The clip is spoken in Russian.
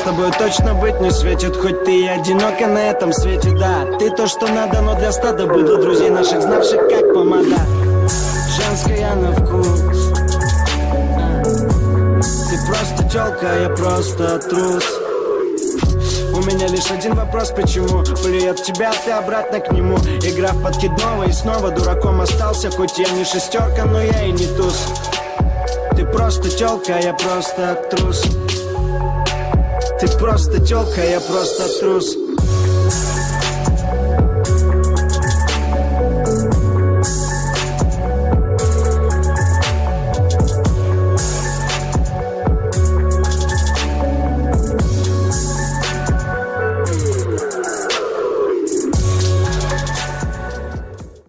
тобой точно быть не светит. Хоть ты и одинока на этом свете, да. Ты то, что надо, но для стада быдла. Друзей наших, знавших как помада. Женская на вкус. Ты просто тёлка, а я просто трус. У меня лишь один вопрос, почему плюет тебя, ты обратно к нему. Игра в подкидного и снова дураком остался. Хоть я не шестерка, но я и не туз. Ты просто тёлка, а я просто трус. Ты просто тёлка, а я просто трус.